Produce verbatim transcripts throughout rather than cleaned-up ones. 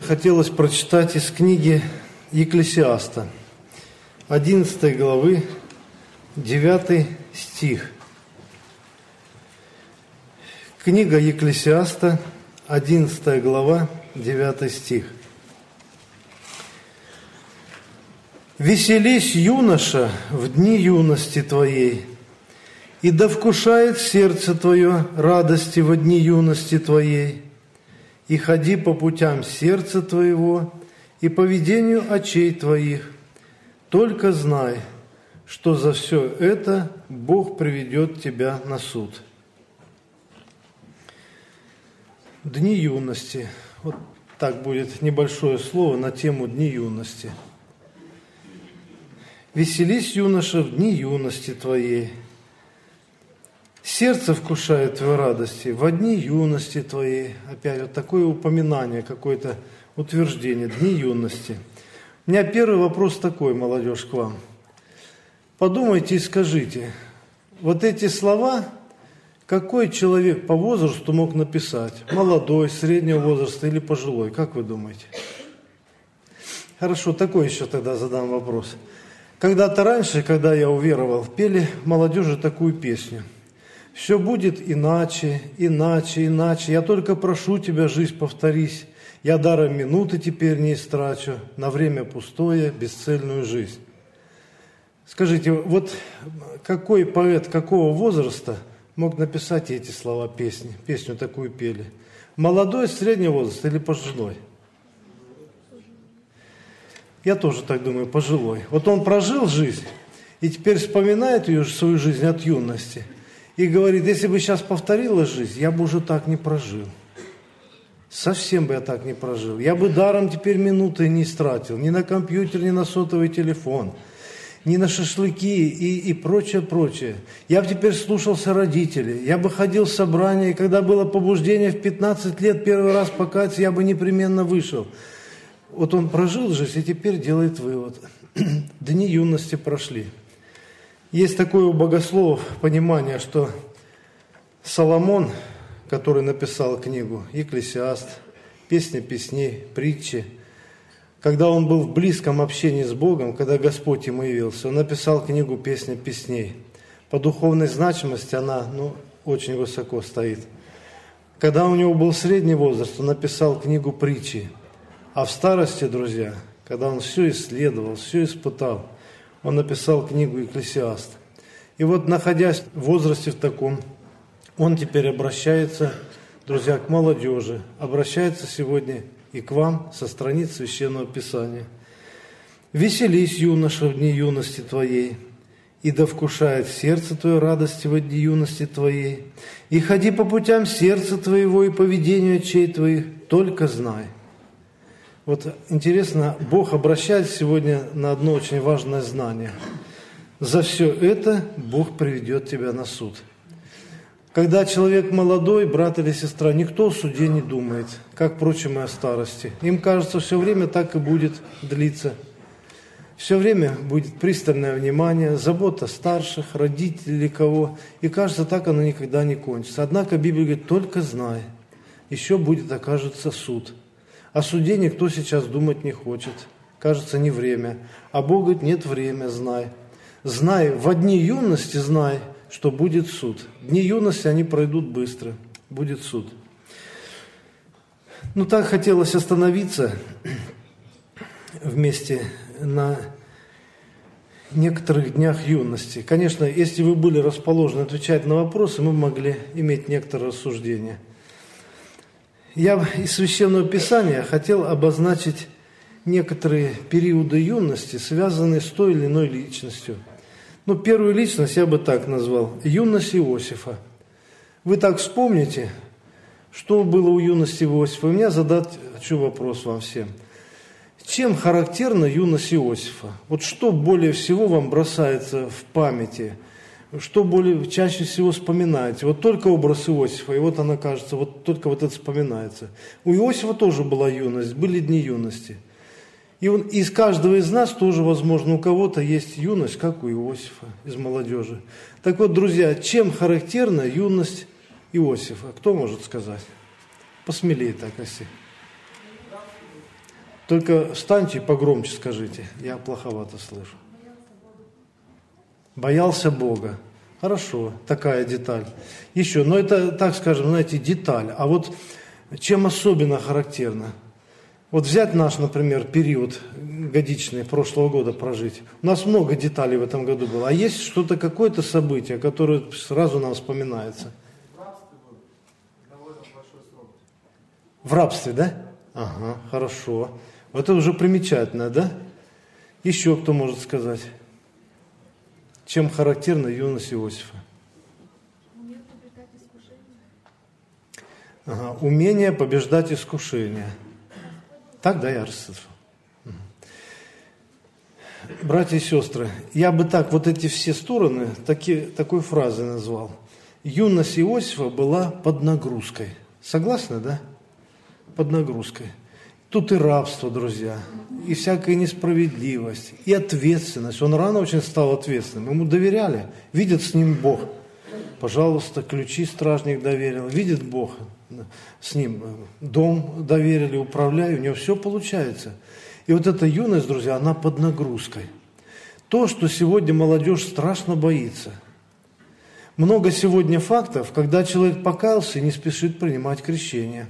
хотелось прочитать из книги Екклесиаста, одиннадцатой главы, девятый стих. Книга Екклесиаста, одиннадцатая глава, девятый стих. «Веселись, юноша, в дни юности твоей, и да вкушает сердце твое радости во дни юности твоей, и ходи по путям сердца твоего и по ведению очей твоих. Только знай, что за все это Бог приведет тебя на суд». Дни юности. Вот так будет небольшое слово на тему дни юности. «Веселись, юноша, в дни юности твоей. Сердце вкушает твоей радости во дни юности твоей». Опять вот такое упоминание, какое-то утверждение, дни юности. У меня первый вопрос такой, молодежь, к вам. Подумайте и скажите, вот эти слова какой человек по возрасту мог написать? Молодой, среднего возраста или пожилой? Как вы думаете? Хорошо, такой еще тогда задам вопрос. Когда-то раньше, когда я уверовал, пели молодежи такую песню. «Все будет иначе, иначе, иначе. Я только прошу тебя, жизнь, повторись. Я даром минуты теперь не истрачу на время пустое, бесцельную жизнь». Скажите, вот какой поэт какого возраста мог написать эти слова песни? Песню такую пели. Молодой, среднего возраста или пожилой? Я тоже так думаю, пожилой. Вот он прожил жизнь и теперь вспоминает ее, свою жизнь от юности и говорит, если бы сейчас повторила жизнь, я бы уже так не прожил. Совсем бы я так не прожил. Я бы даром теперь минуты не истратил. Ни на компьютер, ни на сотовый телефон, ни на шашлыки и, и прочее, прочее. Я бы теперь слушался родителей. Я бы ходил в собрания, и когда было побуждение в пятнадцать лет первый раз покаяться, я бы непременно вышел. Вот он прожил жизнь и теперь делает вывод. Дни юности прошли. Есть такое у богословов понимание, что Соломон, который написал книгу «Екклесиаст», «Песня песней», «Притчи», когда он был в близком общении с Богом, когда Господь ему явился, он написал книгу «Песня песней». По духовной значимости она ну, очень высоко стоит. Когда у него был средний возраст, он написал книгу «Притчи». А в старости, друзья, когда он все исследовал, все испытал, он написал книгу «Екклесиаст». И вот, находясь в возрасте в таком, он теперь обращается, друзья, к молодежи, обращается сегодня и к вам со страниц Священного Писания. «Веселись, юноша, в дни юности твоей, и да вкушает сердце твое радости во дни юности твоей, и ходи по путям сердца твоего и по ведению очей твоих, только знай». Вот интересно, Бог обращает сегодня на одно очень важное знание. За все это Бог приведет тебя на суд. Когда человек молодой, брат или сестра, никто о суде не думает, как, впрочем, и о старости. Им кажется, все время так и будет длиться. Все время будет пристальное внимание, забота старших, родителей или кого. И кажется, так оно никогда не кончится. Однако Библия говорит, только знай, еще будет, окажется, суд. О суде никто сейчас думать не хочет. Кажется, не время. А Бог говорит, нет времени, знай. Знай, во дни юности знай, что будет суд. Дни юности, они пройдут быстро. Будет суд. Ну, так хотелось остановиться вместе на некоторых днях юности. Конечно, если вы были расположены отвечать на вопросы, мы могли иметь некоторые рассуждения. Я из Священного Писания хотел обозначить некоторые периоды юности, связанные с той или иной личностью. Ну, первую личность я бы так назвал – юность Иосифа. Вы так вспомните, что было у юности Иосифа. У меня задать хочу вопрос вам всем. Чем характерна юность Иосифа? Вот что более всего вам бросается в памяти? Что более чаще всего вспоминаете? Вот только образ Иосифа, и вот она кажется, вот только вот это вспоминается. У Иосифа тоже была юность, были дни юности. И он, из каждого из нас тоже, возможно, у кого-то есть юность, как у Иосифа, из молодежи. Так вот, друзья, чем характерна юность Иосифа? Кто может сказать? Посмелее так, если. Только встаньте и погромче скажите, я плоховато слышу. Боялся Бога. Хорошо, такая деталь. Еще, но это, так скажем, знаете, деталь. А вот чем особенно характерно? Вот взять наш, например, период годичный прошлого года прожить. У нас много деталей в этом году было. А есть что-то, какое-то событие, которое сразу нам вспоминается? В рабстве, да? Ага, хорошо. Вот это уже примечательно, да? Еще кто может сказать? Чем характерна юность Иосифа? Умение побеждать искушения. Ага, умение побеждать искушения. Так, да, я расслышал. Братья и сестры, я бы так вот эти все стороны таки, такой фразой назвал. Юность Иосифа была под нагрузкой. Согласны, да? Под нагрузкой. Тут и рабство, друзья, и всякая несправедливость, и ответственность. Он рано очень стал ответственным. Ему доверяли. Видит с ним Бог. Пожалуйста, ключи стражник доверил. Видит Бог с ним. Дом доверили, управляю. У него все получается. И вот эта юность, друзья, она под нагрузкой. То, что сегодня молодежь страшно боится. Много сегодня фактов, когда человек покаялся и не спешит принимать крещение.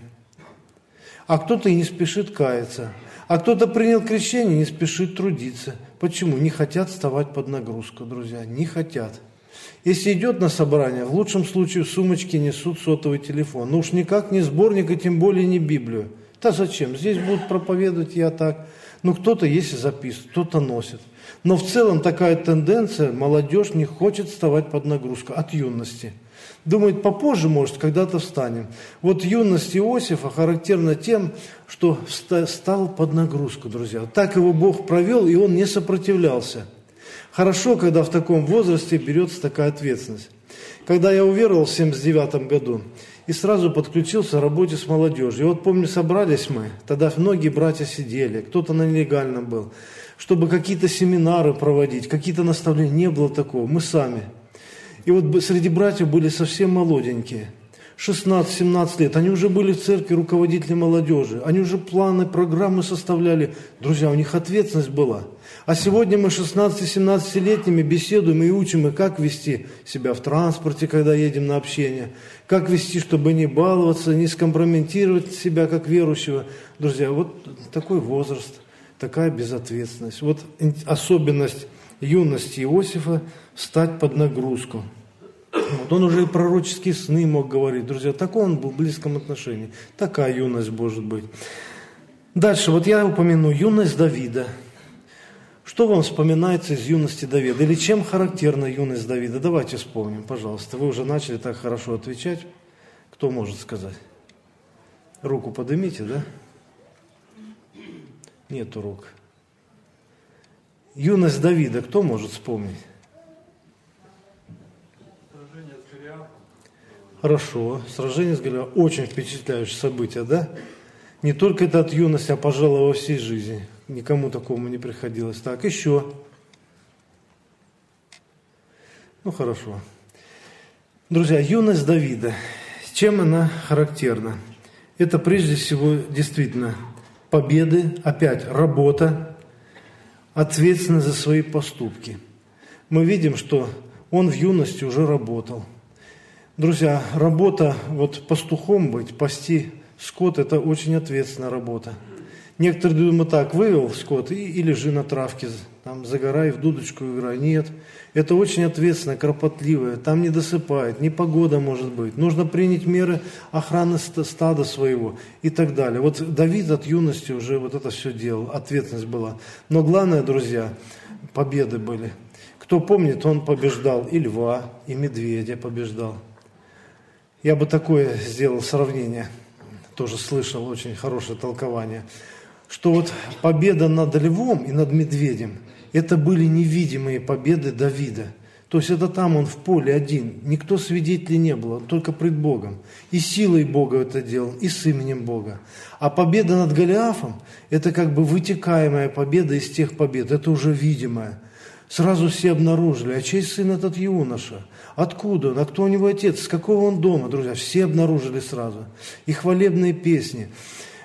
А кто-то и не спешит каяться. А кто-то принял крещение и не спешит трудиться. Почему? Не хотят вставать под нагрузку, друзья, не хотят. Если идет на собрание, в лучшем случае в сумочке несут сотовый телефон. Ну уж никак не сборник, и тем более не Библию. Да зачем? Здесь будут проповедовать, я так. Ну кто-то если записывает, кто-то носит. Но в целом такая тенденция, молодежь не хочет вставать под нагрузку от юности. Думает, попозже, может, когда-то встанем. Вот юность Иосифа характерна тем, что стал под нагрузку, друзья. Так его Бог провел, и он не сопротивлялся. Хорошо, когда в таком возрасте берется такая ответственность. Когда я уверовал в семьдесят девятом году и сразу подключился к работе с молодежью. И вот помню, собрались мы, тогда многие братья сидели, кто-то на нелегальном был, чтобы какие-то семинары проводить, какие-то наставления. Не было такого, мы сами. И вот среди братьев были совсем молоденькие, шестнадцать-семнадцать лет. Они уже были в церкви руководители молодежи. Они уже планы, программы составляли. Друзья, у них ответственность была. А сегодня мы шестнадцати-семнадцатилетними беседуем и учим, и как вести себя в транспорте, когда едем на общение. Как вести, чтобы не баловаться, не скомпрометировать себя как верующего. Друзья, вот такой возраст, такая безответственность. Вот особенность юности Иосифа – стать под нагрузку. Вот он уже и пророческие сны мог говорить. Друзья, такой он был в близком отношении. Такая юность может быть. Дальше, вот я упомяну юность Давида. Что вам вспоминается из юности Давида? Или чем характерна юность Давида? Давайте вспомним, пожалуйста. Вы уже начали так хорошо отвечать. Кто может сказать? Руку поднимите, да? Нету рук. Юность Давида, кто может вспомнить? Сражение с Голиафом. Хорошо, сражение с Голиафом. Очень впечатляющее событие, да? Не только это от юности, а, пожалуй, во всей жизни. Никому такому не приходилось. Так, еще. Ну, хорошо. Друзья, юность Давида. Чем она характерна? Это прежде всего действительно победы, опять работа, ответственность за свои поступки. Мы видим, что он в юности уже работал. Друзья, работа, вот пастухом быть, пасти скот – это очень ответственная работа. Некоторые думают так, вывел скот и, и лежи на травке, там, загорай, в дудочку играй. Нет, это очень ответственное, кропотливое, там не досыпает, непогода может быть. Нужно принять меры охраны стада своего и так далее. Вот Давид от юности уже вот это все делал, ответственность была. Но главное, друзья, победы были. Кто помнит, он побеждал и льва, и медведя побеждал. Я бы такое сделал сравнение, тоже слышал очень хорошее толкование, что вот победа над львом и над медведем – это были невидимые победы Давида. То есть это там он в поле один, никто свидетелей не было, только пред Богом. И силой Бога это делал, и с именем Бога. А победа над Голиафом – это как бы вытекаемая победа из тех побед, это уже видимая. Сразу все обнаружили, а чей сын этот юноша? Откуда он? А кто у него отец? С какого он дома, друзья? Все обнаружили сразу. И хвалебные песни.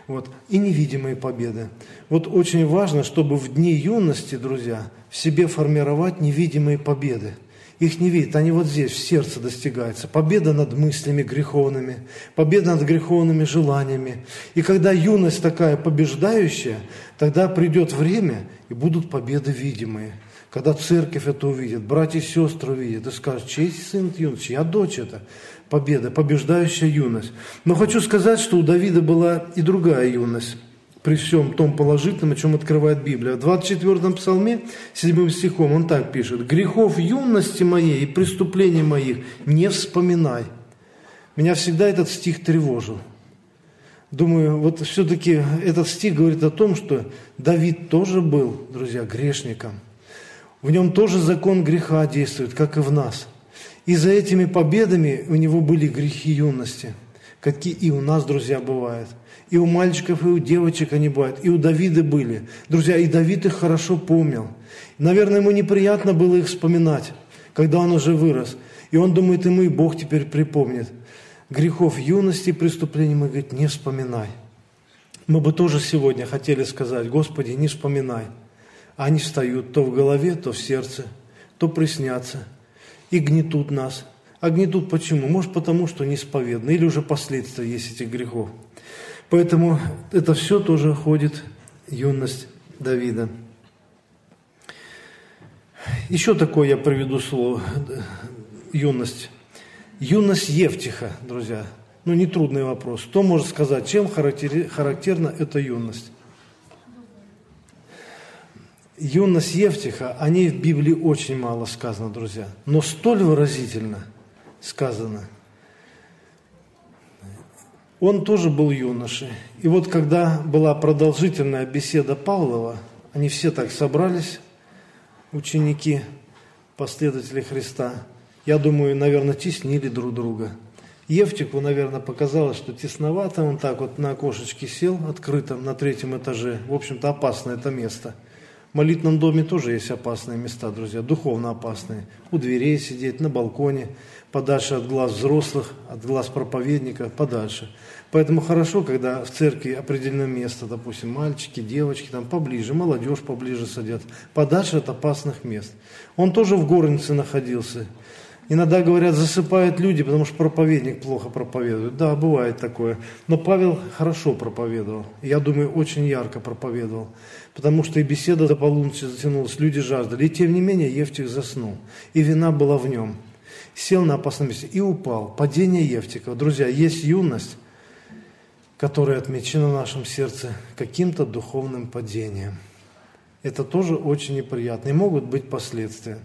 Вот. И невидимые победы. Вот очень важно, чтобы в дни юности, друзья, в себе формировать невидимые победы. Их не видят, они вот здесь, в сердце достигаются. Победа над мыслями греховными, победа над греховными желаниями. И когда юность такая побеждающая, тогда придет время, и будут победы видимые. Когда церковь это увидит, братья и сестры увидят, и скажут, чей сын юность, чья дочь это? Победа, побеждающая юность. Но хочу сказать, что у Давида была и другая юность, при всем том положительном, о чем открывает Библия. В двадцать четвёртом псалме, седьмым стихом, он так пишет: «Грехов юности моей и преступлений моих не вспоминай». Меня всегда этот стих тревожил. Думаю, вот все-таки этот стих говорит о том, что Давид тоже был, друзья, грешником. В нем тоже закон греха действует, как и в нас. И за этими победами у него были грехи юности, какие и у нас, друзья, бывают. И у мальчиков, и у девочек они бывают, и у Давида были. Друзья, и Давид их хорошо помнил. Наверное, ему неприятно было их вспоминать, когда он уже вырос. И он думает, ему и Бог теперь припомнит. Грехов юности и преступлений мы, говорит, не вспоминай. Мы бы тоже сегодня хотели сказать: Господи, не вспоминай. А они встают то в голове, то в сердце, то приснятся и гнетут нас. А гнетут почему? Может, потому что неисповедны, или уже последствия есть этих грехов. Поэтому это все тоже ходит юность Давида. Еще такое я приведу слово юность. Юность Евтиха, друзья. Ну, нетрудный вопрос. Кто может сказать, чем характерна эта юность? Юность Евтиха, о ней в Библии очень мало сказано, друзья. Но столь выразительно сказано. Он тоже был юношей. И вот когда была продолжительная беседа Павлова, они все так собрались, ученики, последователи Христа. Я думаю, наверное, теснили друг друга. Евтиху, наверное, показалось, что тесновато. Он так вот на окошечке сел, открытом, на третьем этаже. В общем-то, опасное это место. В молитвенном доме тоже есть опасные места, друзья, духовно опасные. У дверей сидеть, на балконе, подальше от глаз взрослых, от глаз проповедника, подальше. Поэтому хорошо, когда в церкви определено место, допустим, мальчики, девочки, там поближе, молодежь поближе садят, подальше от опасных мест. Он тоже в горнице находился. Иногда, говорят, засыпают люди, потому что проповедник плохо проповедует. Да, бывает такое. Но Павел хорошо проповедовал. Я думаю, очень ярко проповедовал. Потому что и беседа до полуночи затянулась, люди жаждали. И тем не менее Евтих заснул. И вина была в нем. Сел на опасном месте и упал. Падение Евтика. Друзья, есть юность, которая отмечена в нашем сердце каким-то духовным падением. Это тоже очень неприятно. И могут быть последствия.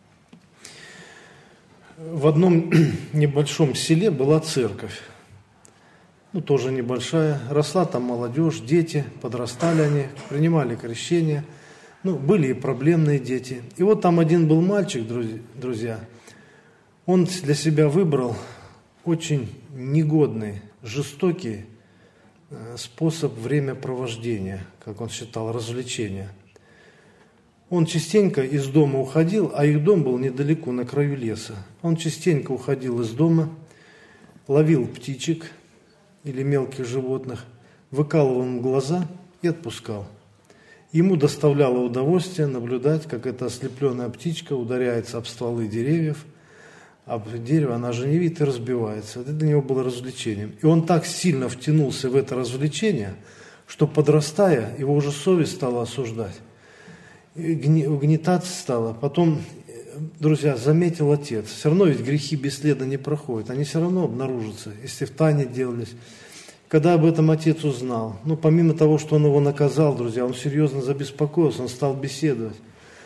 В одном небольшом селе была церковь, ну тоже небольшая, росла там молодежь, дети, подрастали они, принимали крещение, ну были и проблемные дети. И вот там один был мальчик, друзья, он для себя выбрал очень негодный, жестокий способ времяпровождения, как он считал, развлечения. Он частенько из дома уходил, а их дом был недалеко, на краю леса. Он частенько уходил из дома, ловил птичек или мелких животных, выкалывал им глаза и отпускал. Ему доставляло удовольствие наблюдать, как эта ослепленная птичка ударяется об стволы деревьев, об дерево, она же не видит и разбивается. Это для него было развлечением. И он так сильно втянулся в это развлечение, что, подрастая, его уже совесть стала осуждать. Угнетаться стало. Потом, друзья, заметил отец. Все равно ведь грехи бесследно не проходят. Они все равно обнаружатся, если в тайне делались. Когда об этом отец узнал, ну, помимо того, что он его наказал, друзья, он серьезно забеспокоился, он стал беседовать.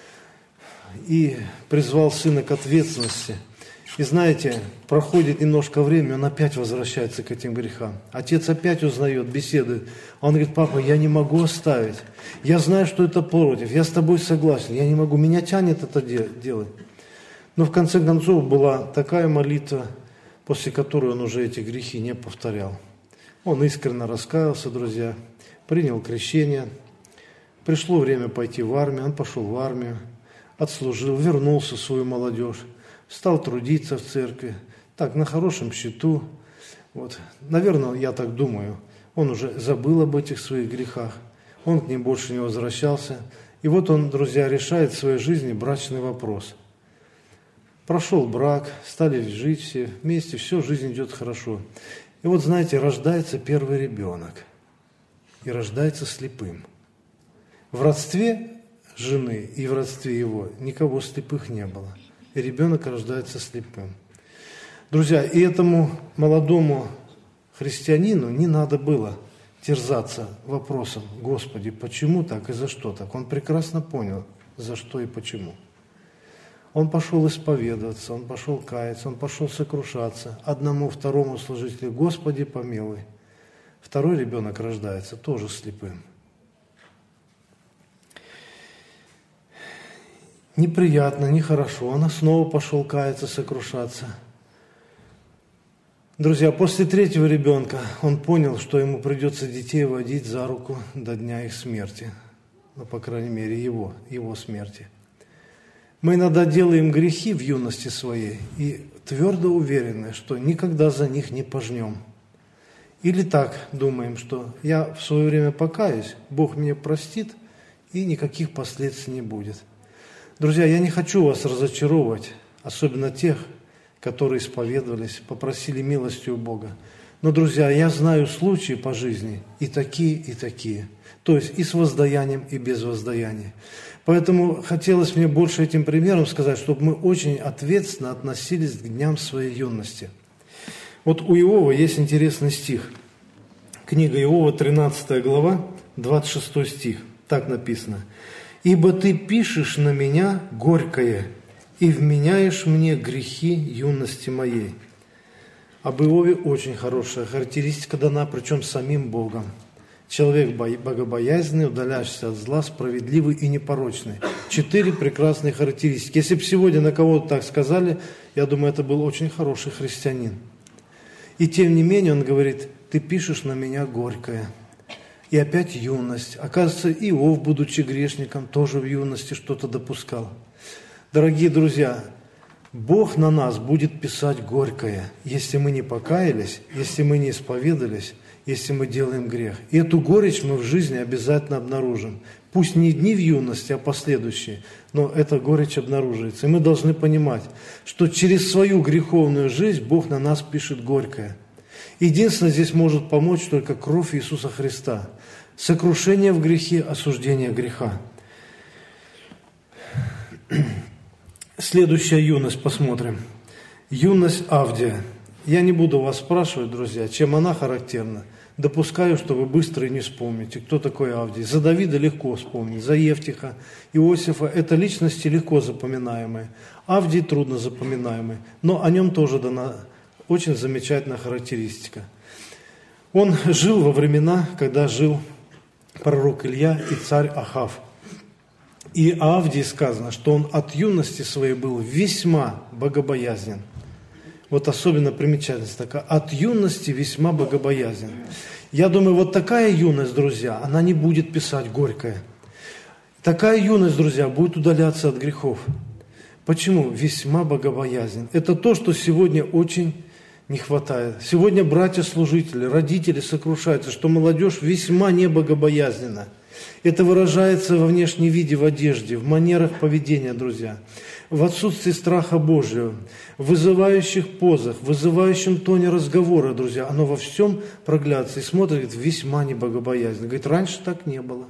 И призвал сына к ответственности. И знаете, проходит немножко времени, он опять возвращается к этим грехам. Отец опять узнает, беседует. Он говорит: папа, я не могу оставить. Я знаю, что это против. Я с тобой согласен. Я не могу. Меня тянет это делать. Но в конце концов была такая молитва, после которой он уже эти грехи не повторял. Он искренне раскаялся, друзья, принял крещение. Пришло время пойти в армию. Он пошел в армию, отслужил, вернулся в свою молодежь. Стал трудиться в церкви, так, на хорошем счету. Вот. Наверное, я так думаю, Он уже забыл об этих своих грехах. Он к ним больше не возвращался. И вот он, друзья, решает в своей жизни брачный вопрос. Прошел брак, стали жить все вместе, все, жизнь идет хорошо. И вот, знаете, рождается первый ребенок. И рождается слепым. В родстве жены и в родстве его никого слепых не было. И ребенок рождается слепым. Друзья, и этому молодому христианину не надо было терзаться вопросом: Господи, почему так и за что так? Он прекрасно понял, за что и почему. Он пошел исповедоваться, он пошел каяться, он пошел сокрушаться. Одному, второму служителю: Господи, помилуй. Второй ребенок рождается тоже слепым. Неприятно, нехорошо. Он снова пошел каяться, сокрушаться. Друзья, после третьего ребенка он понял, что ему придется детей водить за руку до дня их смерти. Ну, по крайней мере, его, его смерти. Мы иногда делаем грехи в юности своей и твердо уверены, что никогда за них не пожнем. Или так думаем, что я в свое время покаюсь, Бог меня простит, и никаких последствий не будет. Друзья, я не хочу вас разочаровывать, особенно тех, которые исповедовались, попросили милости у Бога. Но, друзья, я знаю случаи по жизни и такие, и такие. То есть и с воздаянием, и без воздаяния. Поэтому хотелось мне больше этим примером сказать, чтобы мы очень ответственно относились к дням своей юности. Вот у Иова есть интересный стих. Книга Иова, тринадцатая глава, двадцать шестой стих. Так написано. «Ибо ты пишешь на меня горькое, и вменяешь мне грехи юности моей». Об Иове очень хорошая характеристика дана, причем самим Богом. Человек богобоязненный, удаляющийся от зла, справедливый и непорочный. Четыре прекрасные характеристики. Если бы сегодня на кого-то так сказали, я думаю, это был очень хороший христианин. И тем не менее он говорит: ты пишешь на меня горькое. И опять юность. Оказывается, Иов, будучи грешником, тоже в юности что-то допускал. Дорогие друзья, Бог на нас будет писать горькое, если мы не покаялись, если мы не исповедались, если мы делаем грех. И эту горечь мы в жизни обязательно обнаружим. Пусть не дни в юности, а последующие, но эта горечь обнаруживается. И мы должны понимать, что через свою греховную жизнь Бог на нас пишет горькое. Единственное, здесь может помочь только кровь Иисуса Христа. Сокрушение в грехе, осуждение греха. Следующая юность, посмотрим. Юность Авдия. Я не буду вас спрашивать, друзья, чем она характерна. Допускаю, что вы быстро и не вспомните, кто такой Авдий. За Давида легко вспомнить, за Евтиха, Иосифа. Это личности легко запоминаемые. Авдий трудно запоминаемый, но о нем тоже дана очень замечательная характеристика. Он жил во времена, когда жил пророк Илья и царь Ахав. И о Авдии сказано, что он от юности своей был весьма богобоязнен. Вот особенно примечательность такая. От юности весьма богобоязнен. Я думаю, вот такая юность, друзья, она не будет писать горькое. Такая юность, друзья, будет удаляться от грехов. Почему? Весьма богобоязнен. Это то, что сегодня очень не хватает. Сегодня братья-служители, родители сокрушаются, что молодежь весьма небогобоязненна. Это выражается во внешнем виде, в одежде, в манерах поведения, друзья, в отсутствии страха Божьего, в вызывающих позах, в вызывающем тоне разговора, друзья. Оно во всем проглядывается и смотрит, говорит, весьма небогобоязненно. Говорит, раньше так не было.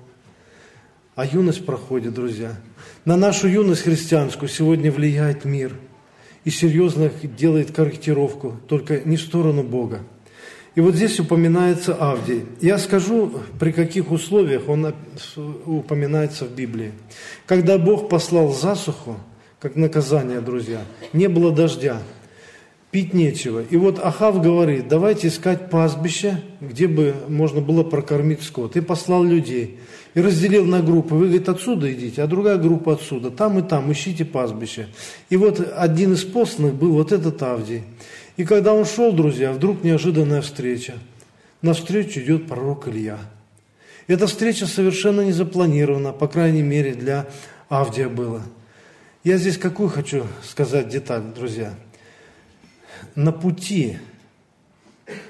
А юность проходит, друзья. На нашу юность христианскую сегодня влияет мир. И серьезно делает корректировку, только не в сторону Бога. И вот здесь упоминается Авдий. Я скажу, при каких условиях он упоминается в Библии. Когда Бог послал засуху, как наказание, друзья, не было дождя, пить нечего. И вот Ахав говорит, давайте искать пастбище, где бы можно было прокормить скот. И послал людей. И разделил на группы. Вы, говорит, отсюда идите, а другая группа отсюда. Там и там ищите пастбище. И вот один из посланных был вот этот Авдий. И когда он шел, друзья, вдруг неожиданная встреча. Навстречу идет пророк Илья. Эта встреча совершенно не запланирована, по крайней мере, для Авдия была. Я здесь какую хочу сказать деталь, друзья. На пути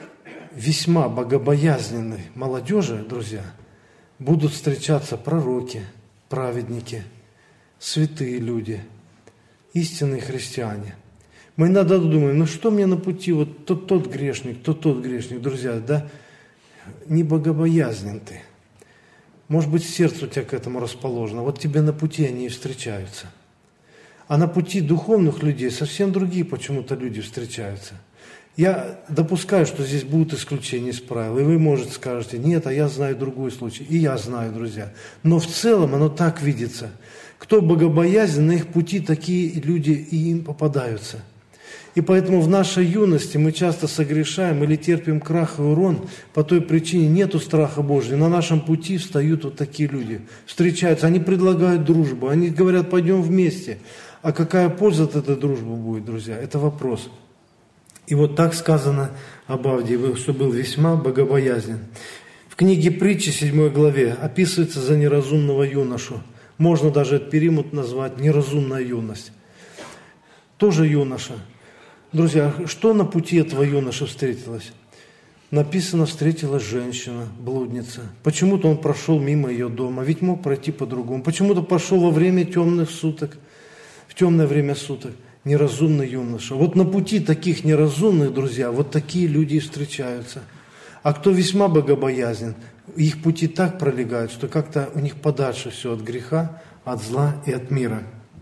весьма богобоязненной молодежи, друзья, будут встречаться пророки, праведники, святые люди, истинные христиане. Мы иногда думаем, ну что мне на пути, вот тот тот грешник, тот тот грешник, друзья, да, не богобоязнен ты. Может быть, сердце у тебя к этому расположено, вот тебе на пути они и встречаются. А на пути духовных людей совсем другие почему-то люди встречаются. Я допускаю, что здесь будут исключения из правил, и вы, может, скажете, нет, а я знаю другой случай, и я знаю, друзья. Но в целом оно так видится. Кто богобоязнен, на их пути такие люди и им попадаются. И поэтому в нашей юности мы часто согрешаем или терпим крах и урон по той причине, нету страха Божьего. На нашем пути встают вот такие люди, встречаются, они предлагают дружбу, они говорят, пойдем вместе. А какая польза от этой дружбы будет, друзья? Это вопрос. И вот так сказано об Авдии, что был весьма богобоязнен. В книге Притчи, седьмой главе, описывается за неразумного юношу. Можно даже этот период назвать неразумная юность. Тоже юноша. Друзья, что на пути этого юноши встретилось? Написано, встретилась женщина, блудница. Почему-то он прошел мимо ее дома, ведь мог пройти по-другому. Почему-то пошел во время темных суток, в темное время суток. Неразумный юноша. Вот на пути таких неразумных, друзья, вот такие люди и встречаются. А кто весьма богобоязнен, их пути так пролегают, что как-то у них подальше все от греха, от зла и от мира.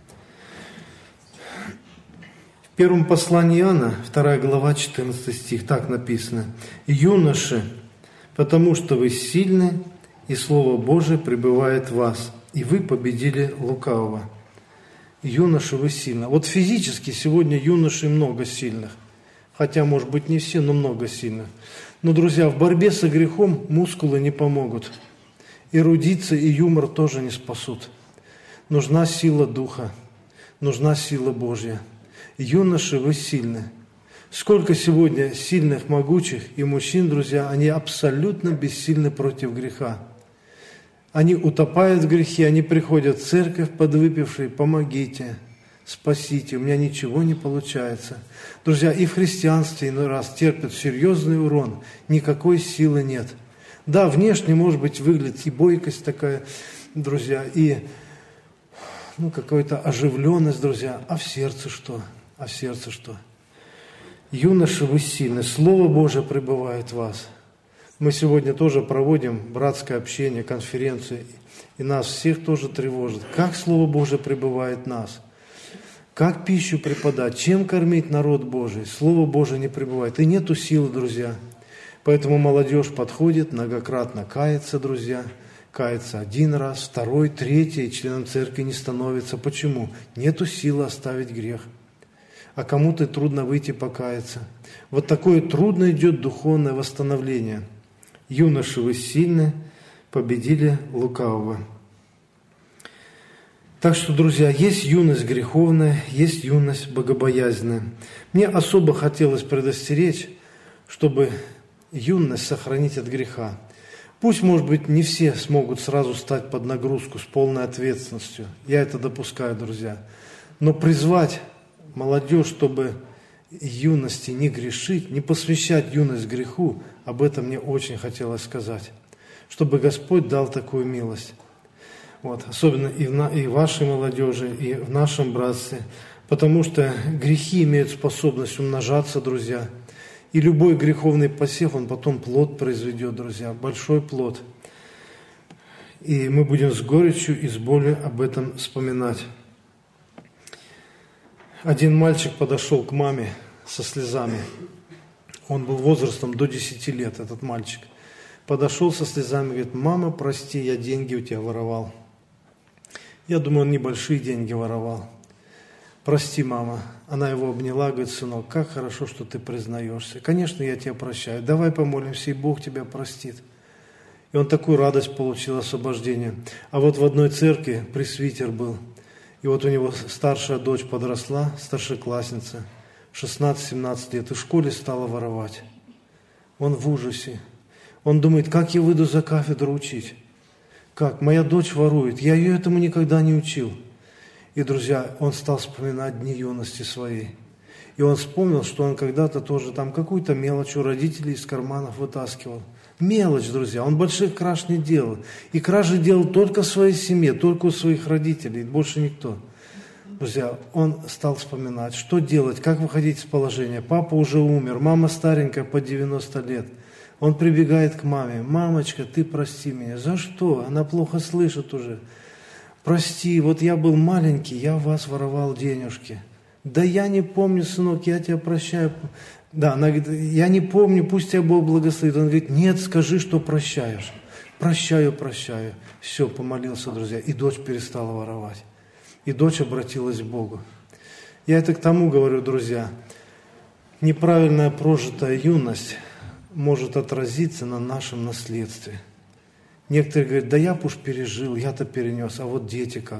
В первом послании Иоанна, вторая глава, четырнадцатый стих, так написано. «Юноши, потому что вы сильны, и Слово Божие пребывает в вас, и вы победили лукавого». Юноши, вы сильны. Вот физически сегодня юношей много сильных. Хотя, может быть, не все, но много сильных. Но, друзья, в борьбе со грехом мускулы не помогут. Эрудиция и юмор тоже не спасут. Нужна сила Духа, нужна сила Божья. Юноши, вы сильны. Сколько сегодня сильных, могучих и мужчин, друзья, они абсолютно бессильны против греха. Они утопают в грехе, они приходят в церковь подвыпившие, помогите, спасите, у меня ничего не получается. Друзья, и в христианстве иной раз терпят серьезный урон, никакой силы нет. Да, внешне, может быть, выглядит и бойкость такая, друзья, и ну, какая-то оживленность, друзья, а в сердце что? А в сердце что? Юноши, вы сильны, Слово Божие пребывает в вас. Мы сегодня тоже проводим братское общение, конференции, и нас всех тоже тревожит. Как Слово Божие пребывает в нас? Как пищу преподать? Чем кормить народ Божий? Слово Божие не пребывает. И нету силы, друзья. Поэтому молодежь подходит, многократно кается, друзья. Кается один раз, второй, третий, и членом церкви не становится. Почему? Нету силы оставить грех. А кому-то трудно выйти покаяться. Вот такое трудно идет духовное восстановление. Юноши, вы сильны, победили лукавого. Так что, друзья, есть юность греховная, есть юность богобоязненная. Мне особо хотелось предостеречь, чтобы юность сохранить от греха. Пусть, может быть, не все смогут сразу стать под нагрузку с полной ответственностью. Я это допускаю, друзья. Но призвать молодежь, чтобы юности не грешить, не посвящать юность греху, об этом мне очень хотелось сказать. Чтобы Господь дал такую милость. Вот, особенно и в, на, и в вашей молодежи, и в нашем братстве. Потому что грехи имеют способность умножаться, друзья. И любой греховный посев, он потом плод произведет, друзья, большой плод. И мы будем с горечью и с болью об этом вспоминать. Один мальчик подошел к маме со слезами. Он был возрастом до десяти лет, этот мальчик. Подошел со слезами и говорит: «Мама, прости, я деньги у тебя воровал». Я думаю, он небольшие деньги воровал. «Прости, мама». Она его обняла, говорит: «Сынок, как хорошо, что ты признаешься. Конечно, я тебя прощаю. Давай помолимся, и Бог тебя простит». И он такую радость получил, освобождение. А вот в одной церкви пресвитер был. И вот у него старшая дочь подросла, старшеклассница, шестнадцать-семнадцать лет, и в школе стала воровать. Он в ужасе. Он думает: как я выйду за кафедру учить? Как? Моя дочь ворует. Я ее этому никогда не учил. И, друзья, он стал вспоминать дни юности своей. И он вспомнил, что он когда-то тоже там какую-то мелочь у родителей из карманов вытаскивал. Мелочь, друзья, он больших краж не делал. И кражи делал только в своей семье, только у своих родителей, больше никто. Друзья, он стал вспоминать, что делать, как выходить из положения. Папа уже умер, мама старенькая, по девяносто лет. Он прибегает к маме: «Мамочка, ты прости меня». «За что?» Она плохо слышит уже. «Прости, вот я был маленький, я у вас воровал денежки». «Да я не помню, сынок, я тебя прощаю». Да, она говорит: «Я не помню, пусть тебя Бог благословит». Он говорит: «Нет, скажи, что прощаешь». «Прощаю, прощаю». Все, помолился, друзья, и дочь перестала воровать. И дочь обратилась к Богу. Я это к тому говорю, друзья, неправильная прожитая юность может отразиться на нашем наследстве. Некоторые говорят: да я б уж пережил, я-то перенес, а вот дети как.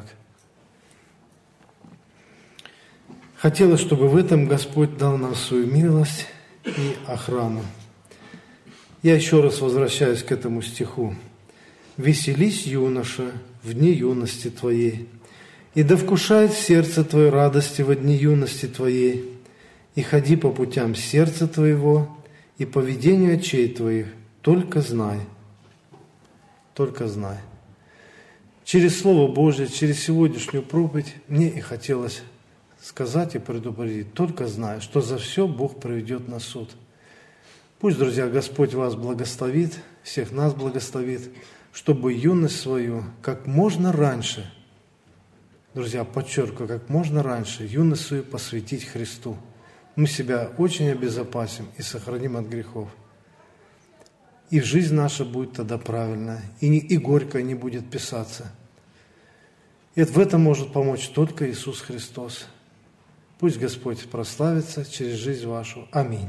Хотелось, чтобы в этом Господь дал нам свою милость и охрану. Я еще раз возвращаюсь к этому стиху. «Веселись, юноша, в дни юности твоей, и да вкушает сердце твое радости во дни юности твоей, и ходи по путям сердца твоего, и по ведению очей твоих, только знай». Только знай. Через Слово Божье, через сегодняшнюю проповедь мне и хотелось сказать и предупредить: только знай, что за все Бог приведет на суд. Пусть, друзья, Господь вас благословит, всех нас благословит, чтобы юность свою как можно раньше, друзья, подчеркиваю, как можно раньше юность свою посвятить Христу. Мы себя очень обезопасим и сохраним от грехов. И жизнь наша будет тогда правильная, и, не, и горькая не будет писаться. И в этом может помочь только Иисус Христос. Пусть Господь прославится через жизнь вашу. Аминь.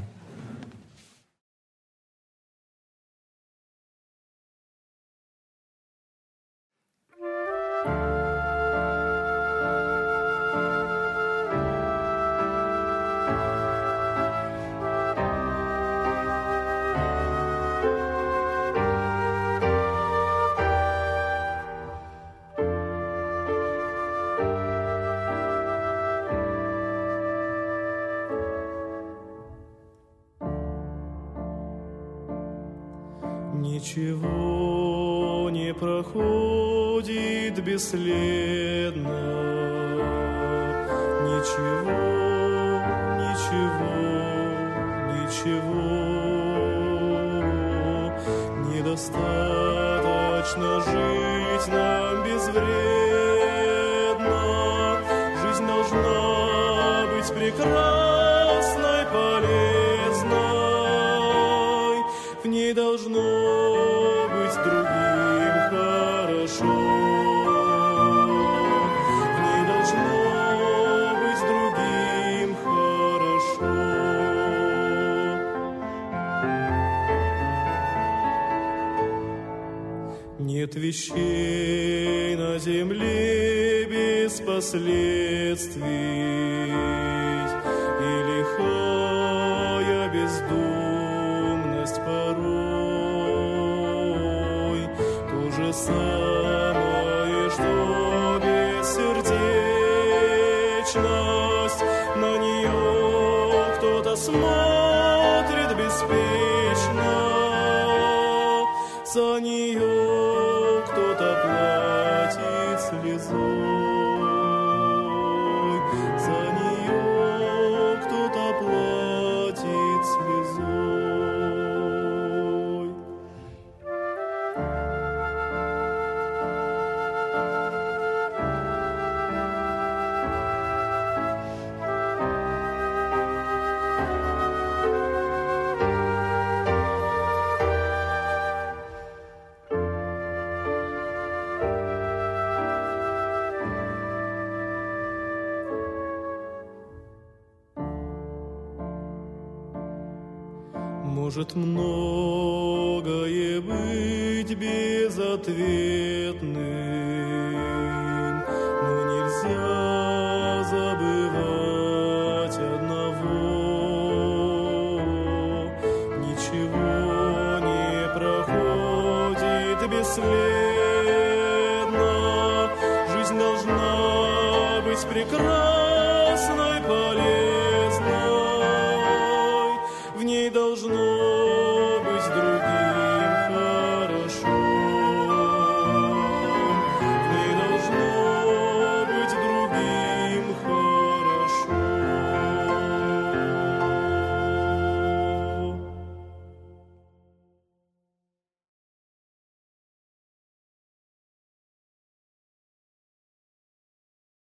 Ничего не проходит бесследно, ничего, ничего, ничего. Недостаточно жить нам безвредно, жизнь должна быть прекрасной, полезной, в ней должно быть другим хорошо, в ней должно быть другим хорошо. Нет вещей на земле без последствий, и лихая бездумность порой то же самое, что бессердечность. На нее кто-то смотрит беспечно, за нее кто-то платит слезой, за нее кто-то платит слезой. Может многое быть безответным, но нельзя забывать одного: ничего не проходит бесследно, жизнь должна быть прекрасна.